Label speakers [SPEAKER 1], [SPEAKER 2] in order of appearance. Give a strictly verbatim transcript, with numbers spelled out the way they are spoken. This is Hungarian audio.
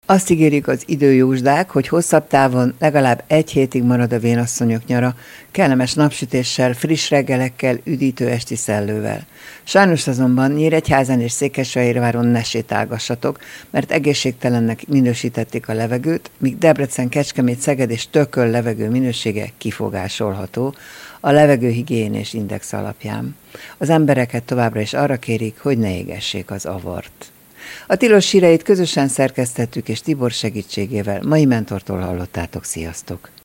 [SPEAKER 1] Azt ígérik az időjósdák, hogy hosszabb távon legalább egy hétig marad a vénasszonyok nyara, kellemes napsütéssel, friss reggelekkel, üdítő esti szellővel. Sajnos azonban Nyíregyházán és Székesfehérváron ne sétálgassatok, mert egészségtelennek minősítették a levegőt, míg Debrecen, Kecskemét, Szeged és Tököl levegő minősége kifogásolható a levegőhigiénés index alapján. Az embereket továbbra is arra kérik, hogy ne égessék az avart. A tilos híreit közösen szerkesztettük, és Tibor segítségével mai mentortól hallottátok. Sziasztok!